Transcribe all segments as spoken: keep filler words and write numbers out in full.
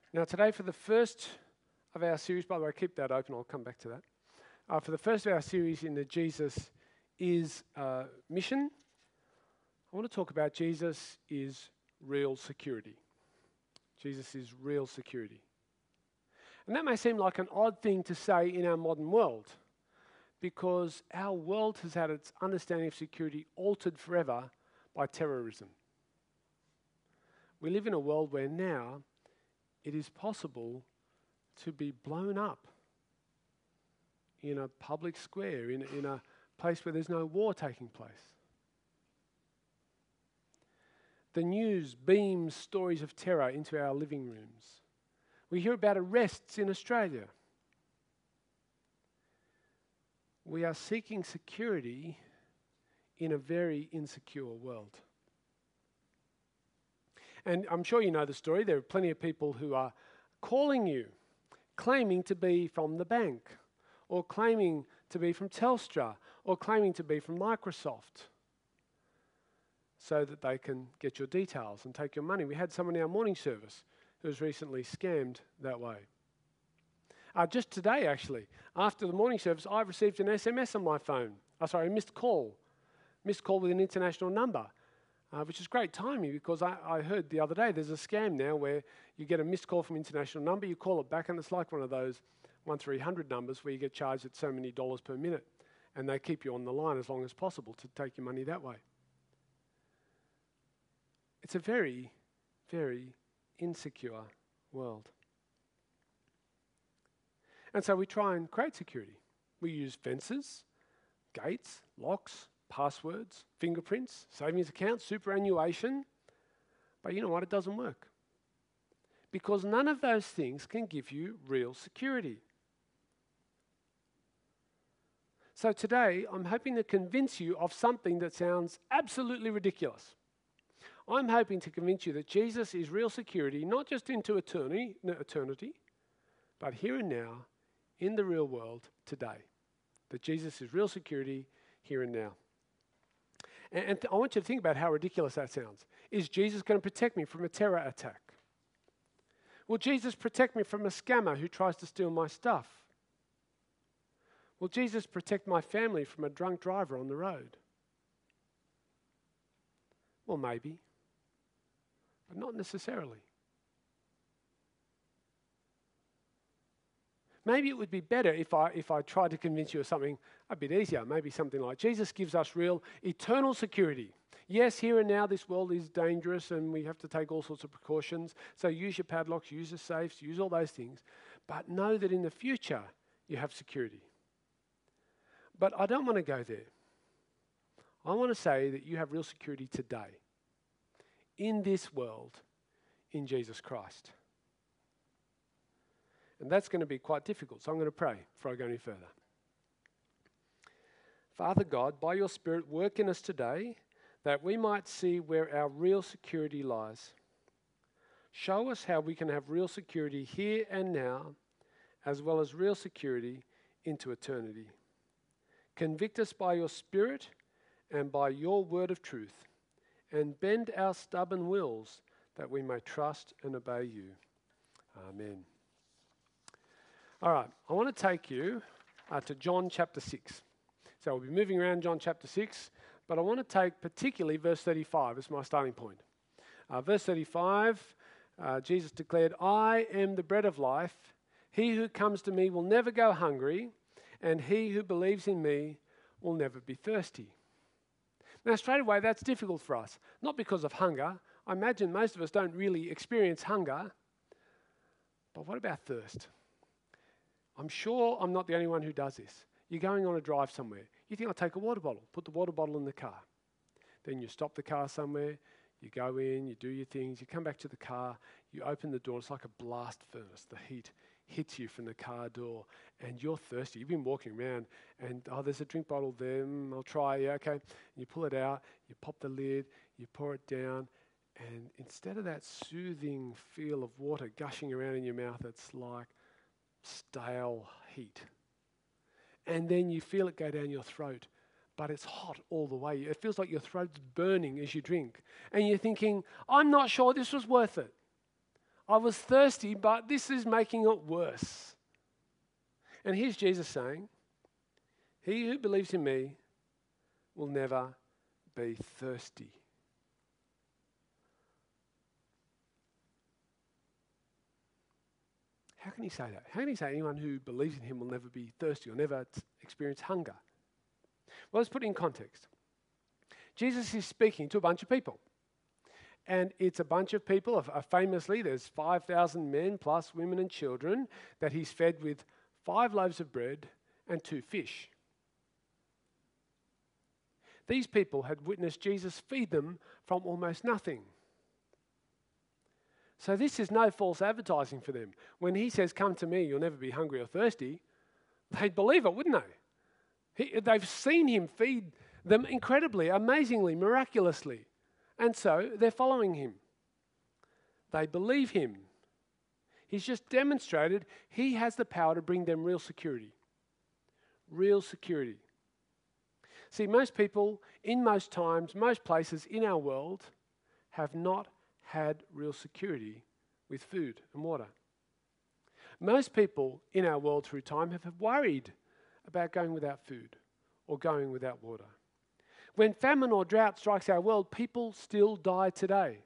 Now today, for the first of our series, by the way, keep that open, I'll come back to that. Uh, for the first of our series in the Jesus is uh, mission, I want to talk about Jesus is real security. Jesus is real security. And that may seem like an odd thing to say in our modern world, because our world has had its understanding of security altered forever by terrorism. We live in a world where now it is possible to be blown up in a public square, in, in a place where there's no war taking place. The news beams stories of terror into our living rooms. We hear about arrests in Australia. We are seeking security in a very insecure world. And I'm sure you know the story. There are plenty of people who are calling you, claiming to be from the bank, or claiming to be from Telstra, or claiming to be from Microsoft, so that they can get your details and take your money. We had someone in our morning service who was recently scammed that way. Uh, just today, actually, after the morning service, I received an S M S on my phone. Oh, sorry, a missed call. Missed call with an international number, uh, which is great timing because I, I heard the other day there's a scam now where you get a missed call from an international number, you call it back, and it's like one of those one three hundred numbers where you get charged at so many dollars per minute, and they keep you on the line as long as possible to take your money that way. It's a very, very insecure world. And so we try and create security. We use fences, gates, locks, passwords, fingerprints, savings accounts, superannuation. But you know what? It doesn't work. Because none of those things can give you real security. So today, I'm hoping to convince you of something that sounds absolutely ridiculous. I'm hoping to convince you that Jesus is real security, not just into eternity, no, eternity, but here and now, in the real world today. That Jesus is real security here and now. And, and th- I want you to think about how ridiculous that sounds. Is Jesus going to protect me from a terror attack? Will Jesus protect me from a scammer who tries to steal my stuff? Will Jesus protect my family from a drunk driver on the road? Well, maybe, but not necessarily. Maybe it would be better if I if I tried to convince you of something a bit easier, maybe something like Jesus gives us real eternal security. Yes, here and now this world is dangerous and we have to take all sorts of precautions, so use your padlocks, use your safes, use all those things, but know that in the future you have security. But I don't want to go there. I want to say that you have real security today, in this world, in Jesus Christ. And that's going to be quite difficult, so I'm going to pray before I go any further. Father God, by your Spirit, work in us today that we might see where our real security lies. Show us how we can have real security here and now, as well as real security into eternity. Convict us by your Spirit and by your word of truth, and bend our stubborn wills that we may trust and obey you. Amen. All right, I want to take you uh, to John chapter six. So we'll be moving around John chapter six, but I want to take particularly verse thirty-five as my starting point. Uh, verse thirty-five, uh, Jesus declared, I am the bread of life. He who comes to me will never go hungry, and he who believes in me will never be thirsty. Now, straight away, that's difficult for us, not because of hunger. I imagine most of us don't really experience hunger, but what about thirst? I'm sure I'm not the only one who does this. You're going on a drive somewhere. You think, I'll take a water bottle, put the water bottle in the car. Then you stop the car somewhere, you go in, you do your things, you come back to the car, you open the door, it's like a blast furnace. The heat hits you from the car door and you're thirsty. You've been walking around and, oh, there's a drink bottle there, mm, I'll try, yeah, okay. And you pull it out, you pop the lid, you pour it down, and instead of that soothing feel of water gushing around in your mouth, it's like stale heat. And then you feel it go down your throat, but it's hot all the way. It feels like your throat's burning as you drink. And you're thinking, I'm not sure this was worth it. I was thirsty, but this is making it worse. And here's Jesus saying, he who believes in me will never be thirsty. How can he say that? How can he say anyone who believes in him will never be thirsty or never t- experience hunger? Well, let's put it in context. Jesus is speaking to a bunch of people. And it's a bunch of people, uh, famously there's five thousand men plus women and children that he's fed with five loaves of bread and two fish. These people had witnessed Jesus feed them from almost nothing. So this is no false advertising for them. When he says, come to me, you'll never be hungry or thirsty, they'd believe it, wouldn't they? He, they've seen him feed them incredibly, amazingly, miraculously. And so they're following him. They believe him. He's just demonstrated he has the power to bring them real security. Real security. See, most people, in most times, most places in our world, have not had real security with food and water. Most people in our world through time have worried about going without food or going without water. When famine or drought strikes our world, people still die today.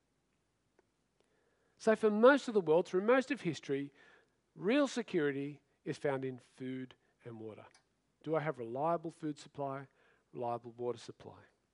So for most of the world, through most of history, real security is found in food and water. Do I have reliable food supply, reliable water supply?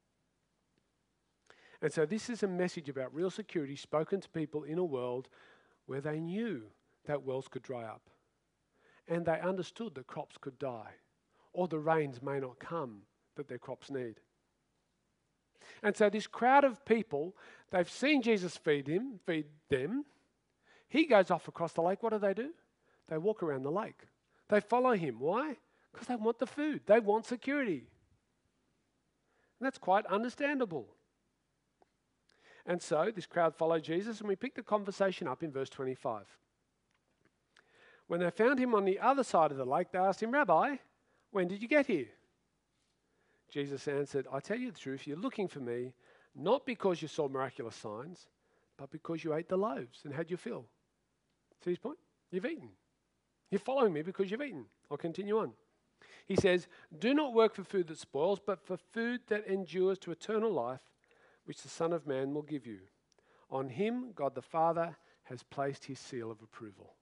And so this is a message about real security spoken to people in a world where they knew that wells could dry up. And they understood that crops could die, or the rains may not come that their crops need. And so this crowd of people, they've seen Jesus feed him, feed them. He goes off across the lake. What do they do? They walk around the lake. They follow him. Why? Because they want the food. They want security. And that's quite understandable. And so this crowd followed Jesus, and we pick the conversation up in verse twenty-five. When they found him on the other side of the lake, they asked him, Rabbi, when did you get here? Jesus answered, I tell you the truth, you're looking for me, not because you saw miraculous signs, but because you ate the loaves and had your fill. See his point? You've eaten. You're following me because you've eaten. I'll continue on. He says, do not work for food that spoils, but for food that endures to eternal life, which the Son of Man will give you. On him, God the Father has placed his seal of approval.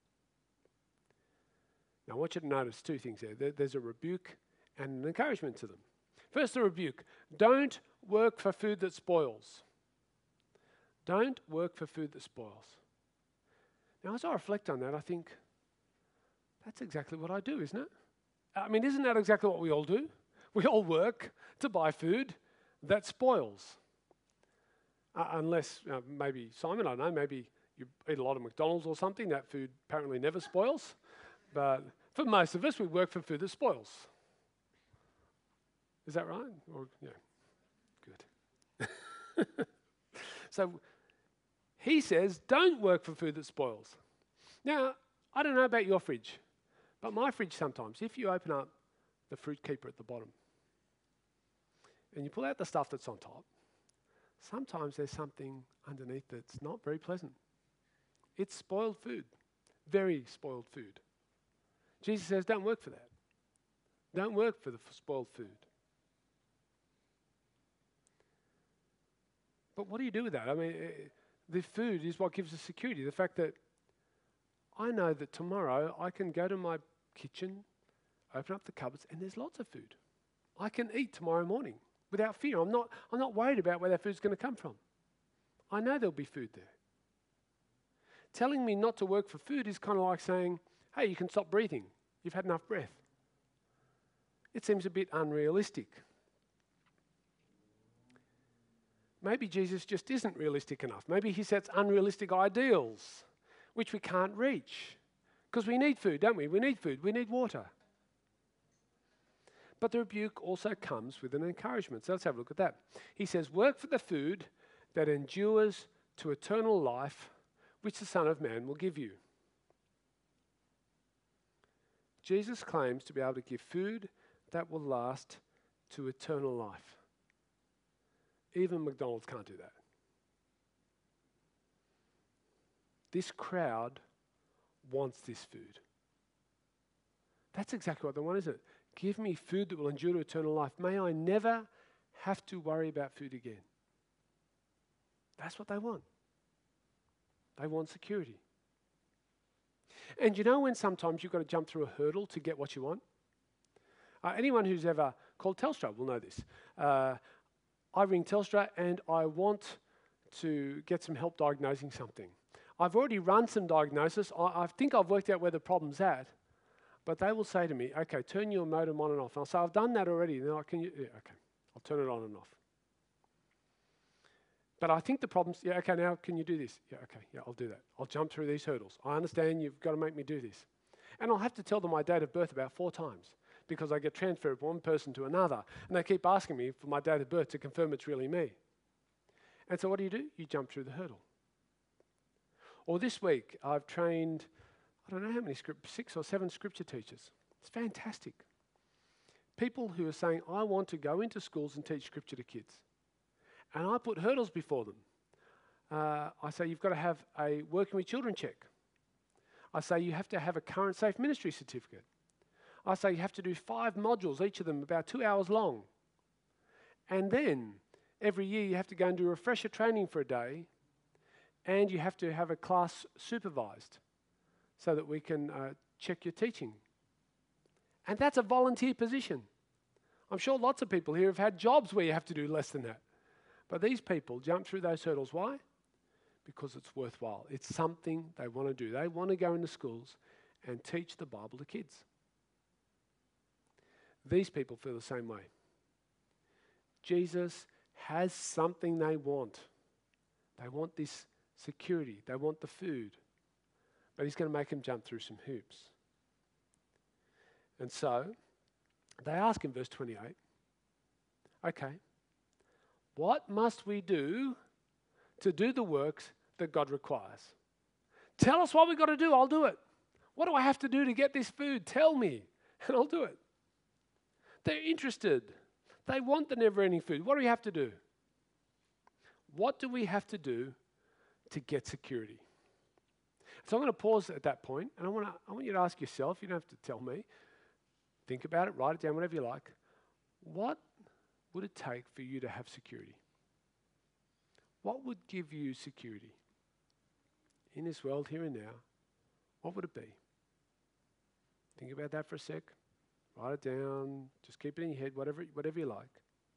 Now, I want you to notice two things there. There's a rebuke and an encouragement to them. First, the rebuke. Don't work for food that spoils. Don't work for food that spoils. Now, as I reflect on that, I think, that's exactly what I do, isn't it? I mean, isn't that exactly what we all do? We all work to buy food that spoils. Uh, unless, uh, maybe, Simon, I don't know, maybe you eat a lot of McDonald's or something, that food apparently never spoils. But for most of us, we work for food that spoils. Is that right? Or, yeah, good. So he says, don't work for food that spoils. Now, I don't know about your fridge, but my fridge sometimes, if you open up the fruit keeper at the bottom and you pull out the stuff that's on top, sometimes there's something underneath that's not very pleasant. It's spoiled food, very spoiled food. Jesus says, don't work for that. Don't work for the spoiled food. But what do you do with that? I mean, the food is what gives us security. The fact that I know that tomorrow I can go to my kitchen, open up the cupboards, and there's lots of food. I can eat tomorrow morning without fear. I'm not, I'm not worried about where that food's going to come from. I know there'll be food there. Telling me not to work for food is kind of like saying, hey, you can stop breathing. You've had enough breath. It seems a bit unrealistic. Maybe Jesus just isn't realistic enough. Maybe he sets unrealistic ideals, which we can't reach. Because we need food, don't we? We need food. We need water. But the rebuke also comes with an encouragement. So let's have a look at that. He says, work for the food that endures to eternal life, which the Son of Man will give you. Jesus claims to be able to give food that will last to eternal life. Even McDonald's can't do that. this crowd wants this food. That's exactly what they want, isn't it? Give me food that will endure to eternal life. May I never have to worry about food again. That's what they want. They want security. And you know when sometimes you've got to jump through a hurdle to get what you want? Uh, anyone who's ever called Telstra will know this. Uh, I ring Telstra and I want to get some help diagnosing something. I've already run some diagnosis. I, I think I've worked out where the problem's at. But they will say to me, okay, turn your modem on and off. And I'll say, I've done that already. And they're like, can you? Yeah, okay, I'll turn it on and off. But I think the problem's, yeah, okay, now can you do this? Yeah, okay, yeah, I'll do that. I'll jump through these hurdles. I understand you've got to make me do this. And I'll have to tell them my date of birth about four times because I get transferred from one person to another. And they keep asking me for my date of birth to confirm it's really me. And so what do you do? You jump through the hurdle. Or this week, I've trained, I don't know how many, script, six or seven scripture teachers. It's fantastic. People who are saying, I want to go into schools and teach scripture to kids. And I put hurdles before them. Uh, I say, you've got to have a working with children check. I say, you have to have a current safe ministry certificate. I say, you have to do five modules, each of them about two hours long. And then, every year, you have to go and do refresher training for a day, and you have to have a class supervised so that we can uh, check your teaching. And that's a volunteer position. I'm sure lots of people here have had jobs where you have to do less than that. But these people jump through those hurdles. Why? Because it's worthwhile. It's something they want to do. They want to go into schools and teach the Bible to kids. These people feel the same way. Jesus has something they want. They want this security. They want the food. But he's going to make them jump through some hoops. And so, they ask in verse twenty-eight, okay, what must we do to do the works that God requires? Tell us what we've got to do, I'll do it. What do I have to do to get this food? Tell me, and I'll do it. They're interested. They want the never-ending food. What do we have to do? What do we have to do to get security? So I'm going to pause at that point, and I want to, I want you to ask yourself, you don't have to tell me, think about it, write it down, whatever you like. What would it take for you to have security? What would give you security? In this world, here and now, what would it be? Think about that for a sec. Write it down. Just keep it in your head, whatever, whatever you like.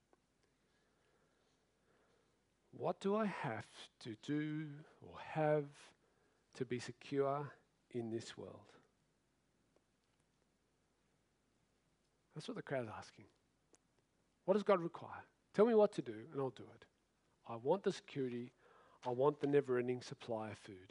What do I have to do or have to be secure in this world? That's what the crowd is asking. What does God require? Tell me what to do and I'll do it. I want the security. I want the never-ending supply of food.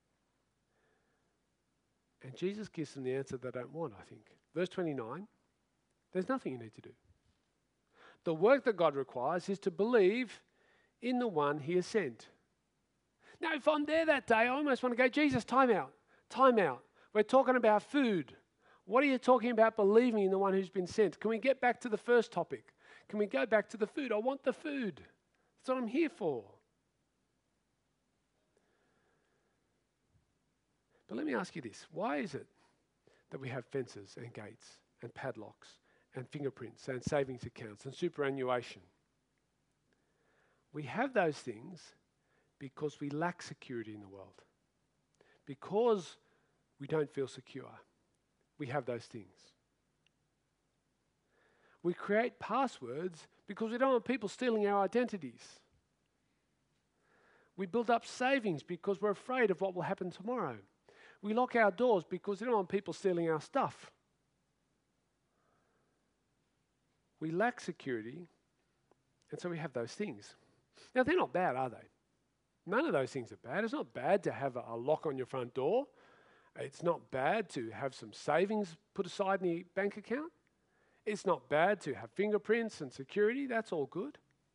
And Jesus gives them the answer they don't want, I think. Verse twenty-nine, there's nothing you need to do. The work that God requires is to believe in the one he has sent. Now, if I'm there that day, I almost want to go, Jesus, time out, time out. We're talking about food. What are you talking about believing in the one who's been sent? Can we get back to the first topic? Can we go back to the food? I want the food. That's what I'm here for. But let me ask you this. Why is it that we have fences and gates and padlocks and fingerprints and savings accounts and superannuation? We have those things because we lack security in the world. Because we don't feel secure, we have those things. We create passwords because we don't want people stealing our identities. We build up savings because we're afraid of what will happen tomorrow. We lock our doors because we don't want people stealing our stuff. We lack security, and so we have those things. Now, they're not bad, are they? None of those things are bad. It's not bad to have a, a lock on your front door. It's not bad to have some savings put aside in the bank account. It's not bad to have fingerprints and security. That's all good.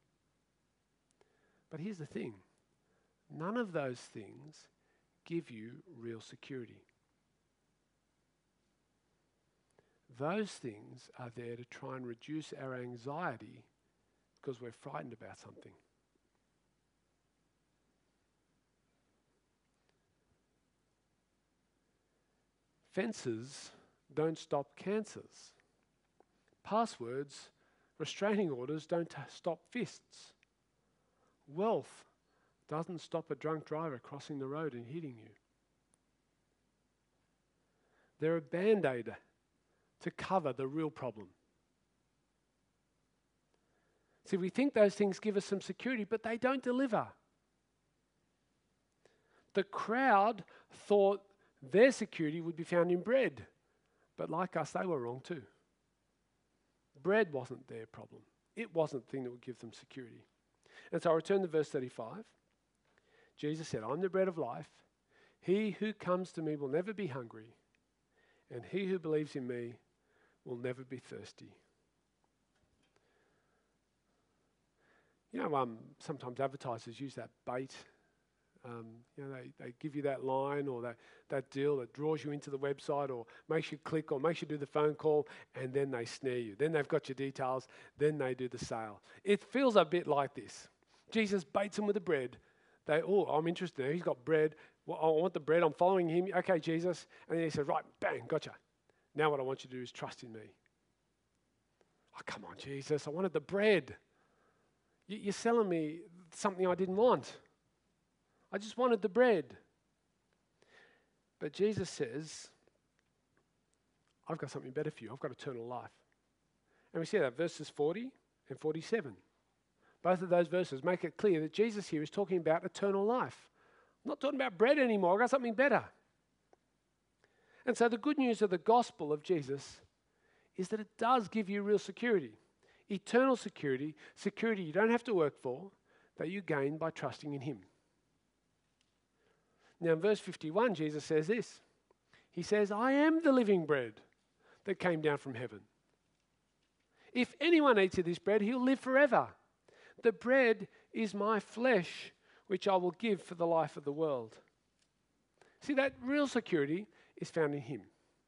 But here's the thing. None of those things give you real security. Those things are there to try and reduce our anxiety because we're frightened about something. Fences don't stop cancers. Passwords, restraining orders don't t- stop fists. Wealth doesn't stop a drunk driver crossing the road and hitting you. They're a band-aid to cover the real problem. See, we think those things give us some security, but they don't deliver. The crowd thought their security would be found in bread, but like us, they were wrong too. Bread wasn't their problem. It wasn't the thing that would give them security. And so I return to verse thirty-five. Jesus said, I'm the bread of life. He who comes to me will never be hungry, and he who believes in me will never be thirsty. You know, um, sometimes advertisers use that bait. Um, you know, they, they give you that line or that, that deal that draws you into the website or makes you click or makes you do the phone call, and then they snare you. Then they've got your details, then they do the sale. It feels a bit like this. Jesus baits them with the bread. They, oh, I'm interested. He's got bread. Well, I want the bread. I'm following him. Okay, Jesus. And then he said, right, bang, gotcha. Now what I want you to do is trust in me. Oh, come on, Jesus. I wanted the bread. You, you're selling me something I didn't want. I just wanted the bread. But Jesus says, I've got something better for you. I've got eternal life. And we see that verses forty and forty-seven. Both of those verses make it clear that Jesus here is talking about eternal life. I'm not talking about bread anymore. I've got something better. And so the good news of the gospel of Jesus is that it does give you real security. Eternal security, security you don't have to work for, that you gain by trusting in him. Now in verse fifty-one, Jesus says this. He says, I am the living bread that came down from heaven. If anyone eats of this bread, he'll live forever. The bread is my flesh, which I will give for the life of the world. See, that real security is found in him.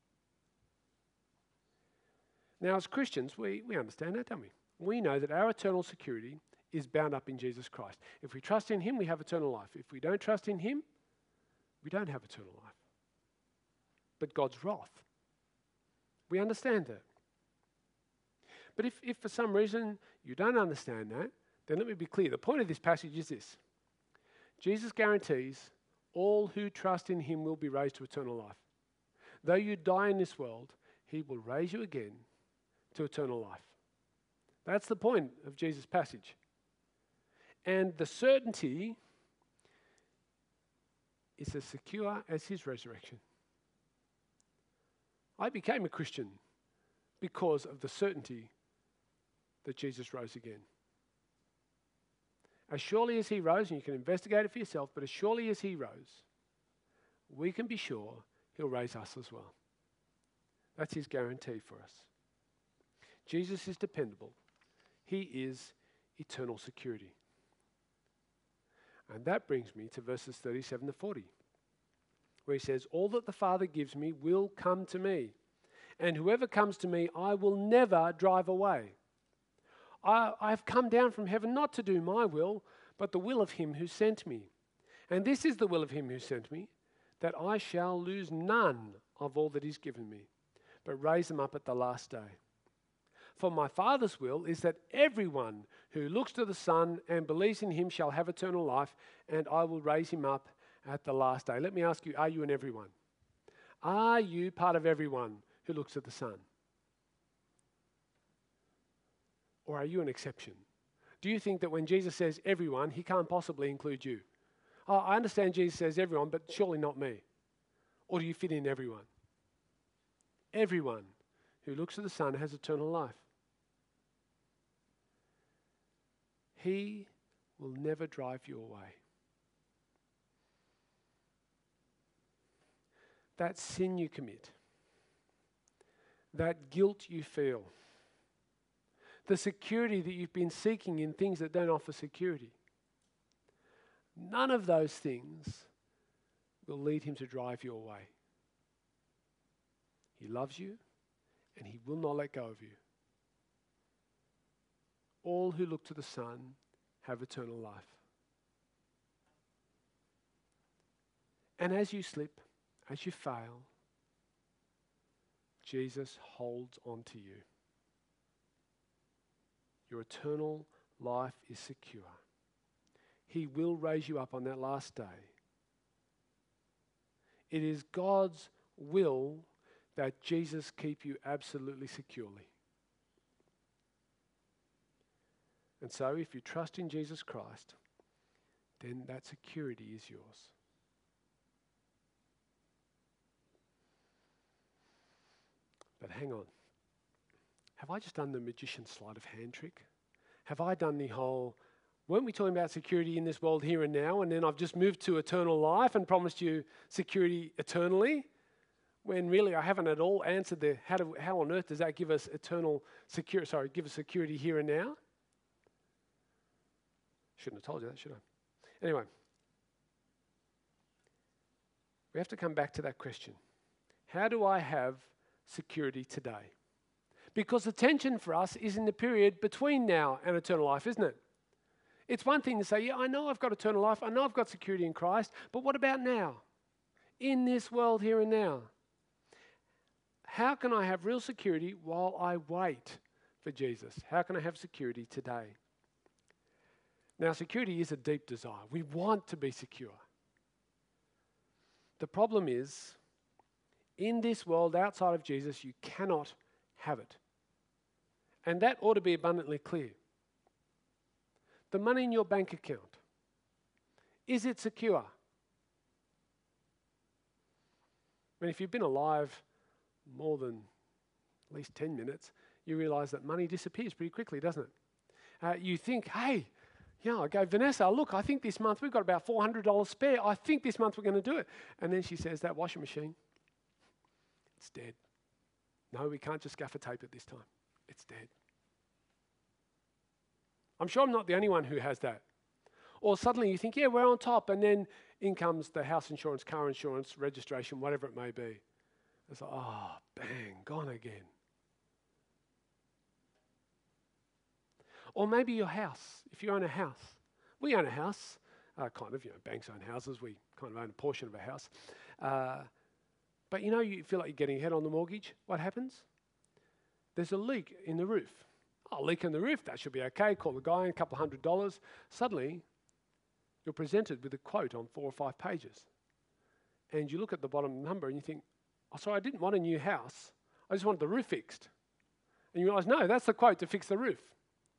Now, as Christians, we, we understand that, don't we? We know that our eternal security is bound up in Jesus Christ. If we trust in him, we have eternal life. If we don't trust in him, we don't have eternal life. But God's wrath. We understand that. But if, if for some reason you don't understand that, then let me be clear. The point of this passage is this. Jesus guarantees all who trust in him will be raised to eternal life. Though you die in this world, he will raise you again to eternal life. That's the point of Jesus' passage. And the certainty is as secure as his resurrection. I became a Christian because of the certainty that Jesus rose again. As surely as he rose, and you can investigate it for yourself, but as surely as he rose, we can be sure he'll raise us as well. That's his guarantee for us. Jesus is dependable. He is eternal security. And that brings me to verses thirty-seven to forty, where he says, all that the Father gives me will come to me, and whoever comes to me, I will never drive away. I, I've come down from heaven not to do my will, but the will of him who sent me. And this is the will of him who sent me, that I shall lose none of all that he's given me, but raise them up at the last day. For my Father's will is that everyone who looks to the Son and believes in him shall have eternal life, and I will raise him up at the last day. Let me ask you, are you an everyone? Are you part of everyone who looks at the Son? Or are you an exception? Do you think that when Jesus says everyone, he can't possibly include you? Oh, I understand Jesus says everyone, but surely not me. Or do you fit in everyone? Everyone who looks at the Son has eternal life. He will never drive you away. That sin you commit, that guilt you feel, the security that you've been seeking in things that don't offer security, none of those things will lead him to drive you away. He loves you and he will not let go of you. All who look to the Son have eternal life. And as you slip, as you fail, Jesus holds on to you. Your eternal life is secure. He will raise you up on that last day. It is God's will that Jesus keep you absolutely securely. And so if you trust in Jesus Christ, then that security is yours. But hang on. Have I just done the magician's sleight of hand trick? Have I done the whole, weren't we talking about security in this world here and now, and then I've just moved to eternal life and promised you security eternally? When really I haven't at all answered the, how, do, how on earth does that give us eternal security, sorry, give us security here and now? Shouldn't have told you that, should I? Anyway, we have to come back to that question. How do I have security today? Because the tension for us is in the period between now and eternal life, isn't it? It's one thing to say, yeah, I know I've got eternal life, I know I've got security in Christ, but what about now? In this world here and now? How can I have real security while I wait for Jesus? How can I have security today? Now, security is a deep desire. We want to be secure. The problem is, in this world outside of Jesus, you cannot have it. And that ought to be abundantly clear. The money in your bank account, is it secure? I mean, if you've been alive more than at least ten minutes, you realise that money disappears pretty quickly, doesn't it? Uh, you think, hey, yeah, I go, Vanessa, look, I think this month we've got about four hundred dollars spare. I think this month we're going to do it. And then she says, that washing machine, it's dead. No, we can't just gaffer tape it this time. It's dead. I'm sure I'm not the only one who has that. Or suddenly you think, yeah, we're on top, and then in comes the house insurance, car insurance, registration, whatever it may be. It's like, oh, bang, gone again. Or maybe your house, if you own a house. We own a house, uh, kind of, you know, banks own houses. We kind of own a portion of a house. Uh, but you know, you feel like you're getting ahead on the mortgage. What happens? There's a leak in the roof. Oh, leak in the roof, that should be okay. Call the guy, a couple of hundred dollars. Suddenly, you're presented with a quote on four or five pages. And you look at the bottom number and you think, oh, sorry, I didn't want a new house. I just wanted the roof fixed. And you realise, no, that's the quote to fix the roof.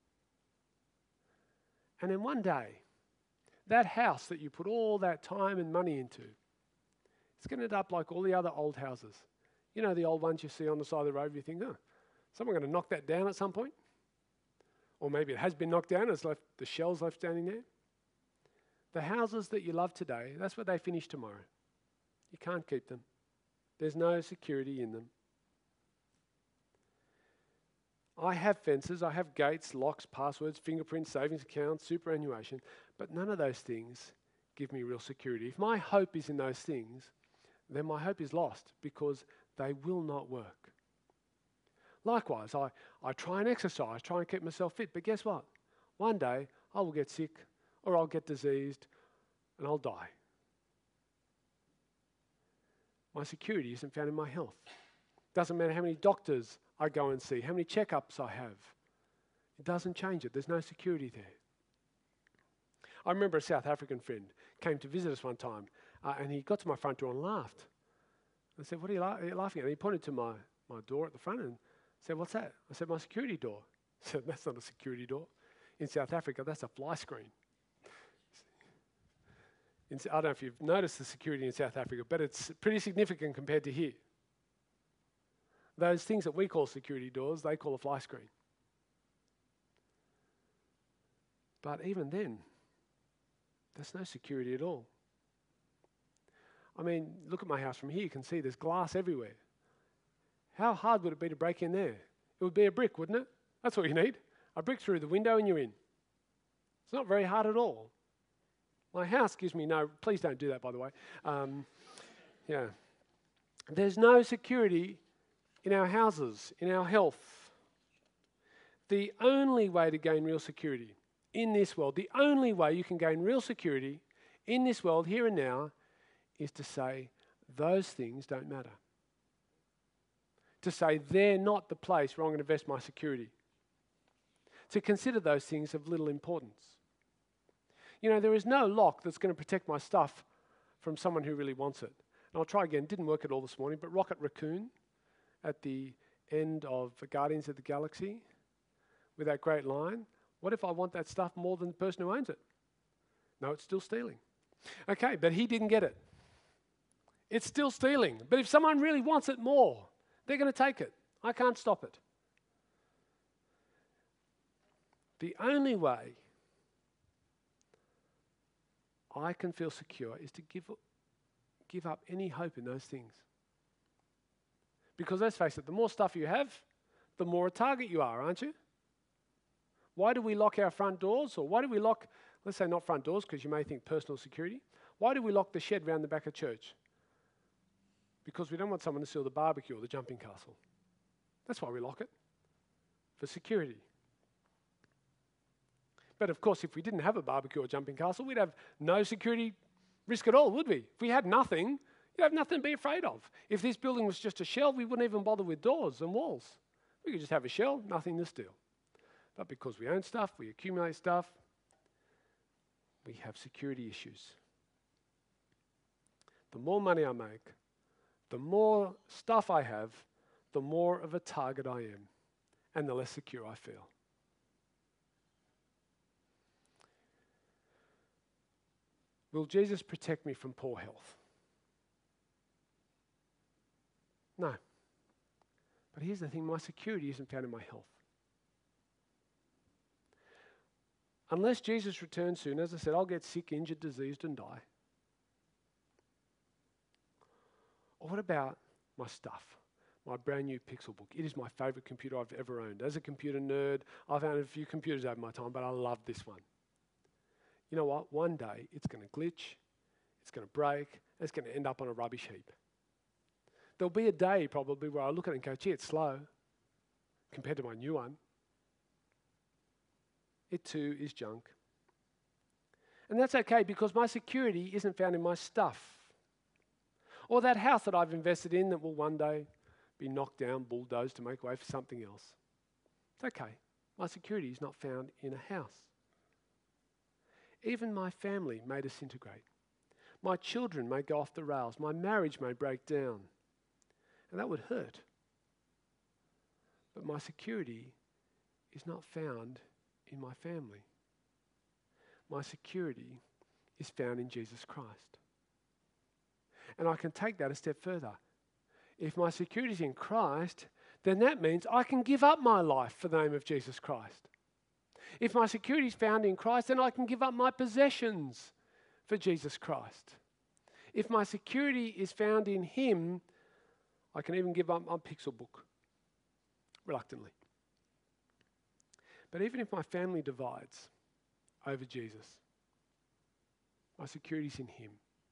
And then one day, that house that you put all that time and money into, it's going to end up like all the other old houses. You know, the old ones you see on the side of the road, you think, oh, someone going to knock that down at some point? Or maybe it has been knocked down, it's left, the shell's left standing there. The houses that you love today, that's where they finish tomorrow. You can't keep them. There's no security in them. I have fences, I have gates, locks, passwords, fingerprints, savings accounts, superannuation, but none of those things give me real security. If my hope is in those things, then my hope is lost because they will not work. Likewise, I, I try and exercise, try and keep myself fit, but guess what? One day I will get sick or I'll get diseased and I'll die. My security isn't found in my health. Doesn't matter how many doctors I go and see, how many checkups I have. It doesn't change it. There's no security there. I remember a South African friend came to visit us one time, uh, and he got to my front door and laughed. I said, what are you, la- are you laughing at? And he pointed to my, my door at the front and said, what's that? I said, my security door. He said, that's not a security door. In South Africa, that's a fly screen. In, I don't know if you've noticed the security in South Africa, but it's pretty significant compared to here. Those things that we call security doors, they call a fly screen. But even then, there's no security at all. I mean, look at my house from here. You can see there's glass everywhere. How hard would it be to break in there? It would be a brick, wouldn't it? That's what you need. A brick through the window and you're in. It's not very hard at all. My house gives me no... Please don't do that, by the way. Um, yeah. There's no security in our houses, in our health. The only way to gain real security in this world, the only way you can gain real security in this world, here and now, is to say, those things don't matter. to say they're not the place where I'm going to invest my security. To consider those things of little importance. You know, there is no lock that's going to protect my stuff from someone who really wants it. And I'll try again. Didn't work at all this morning, but Rocket Raccoon at the end of Guardians of the Galaxy with that great line, what if I want that stuff more than the person who owns it? No, it's still stealing. Okay, but he didn't get it. It's still stealing. But if someone really wants it more, they're going to take it. I can't stop it. The only way I can feel secure is to give, give up any hope in those things. Because let's face it, the more stuff you have, the more a target you are, aren't you? Why do we lock our front doors? Or why do we lock, let's say not front doors, because you may think personal security. Why do we lock the shed around the back of church? Because we don't want someone to steal the barbecue or the jumping castle. That's why we lock it, for security. But of course, if we didn't have a barbecue or jumping castle, we'd have no security risk at all, would we? If we had nothing, you'd have nothing to be afraid of. If this building was just a shell, we wouldn't even bother with doors and walls. We could just have a shell, nothing to steal. But because we own stuff, we accumulate stuff, we have security issues. The more money I make, the more stuff I have, the more of a target I am, and the less secure I feel. Will Jesus protect me from poor health? No. But here's the thing, my security isn't found in my health. Unless Jesus returns soon, as I said, I'll get sick, injured, diseased, and die. Or what about my stuff? My brand new Pixel book. It is my favourite computer I've ever owned. As a computer nerd, I've owned a few computers over my time, but I love this one. You know what? One day it's going to glitch, it's going to break, and it's going to end up on a rubbish heap. There'll be a day probably where I look at it and go, gee, it's slow compared to my new one. It too is junk. And that's okay because my security isn't found in my stuff. Or that house that I've invested in that will one day be knocked down, bulldozed to make way for something else. It's okay. My security is not found in a house. Even my family may disintegrate. My children may go off the rails. My marriage may break down. And that would hurt. But my security is not found in my family. My security is found in Jesus Christ. And I can take that a step further. If my security is in Christ, then that means I can give up my life for the name of Jesus Christ. If my security is found in Christ, then I can give up my possessions for Jesus Christ. If my security is found in Him, I can even give up my Pixel book, reluctantly. But even if my family divides over Jesus, my security is in Him.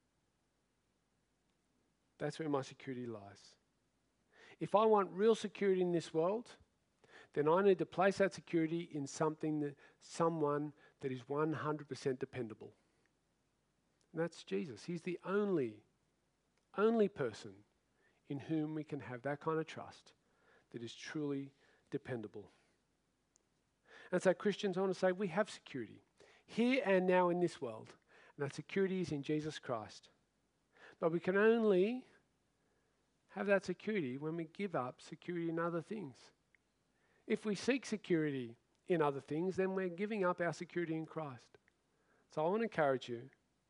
That's where my security lies. If I want real security in this world, then I need to place that security in something that, someone that is one hundred percent dependable. And that's Jesus. He's the only, only person in whom we can have that kind of trust that is truly dependable. And so Christians, I want to say we have security here and now in this world. And that security is in Jesus Christ. But we can only have that security when we give up security in other things. If we seek security in other things, then we're giving up our security in Christ. So I want to encourage you,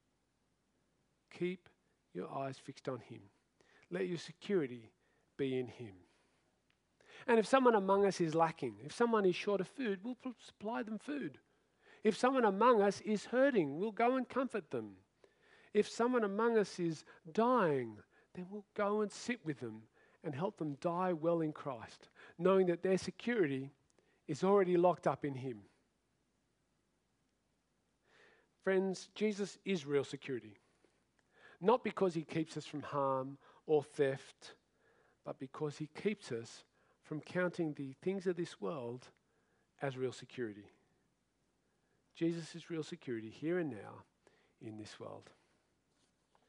keep your eyes fixed on Him. Let your security be in Him. And if someone among us is lacking, if someone is short of food, we'll supply them food. If someone among us is hurting, we'll go and comfort them. If someone among us is dying, then we'll go and sit with them and help them die well in Christ, knowing that their security is already locked up in Him. Friends, Jesus is real security. Not because He keeps us from harm or theft, but because He keeps us from counting the things of this world as real security. Jesus is real security here and now in this world.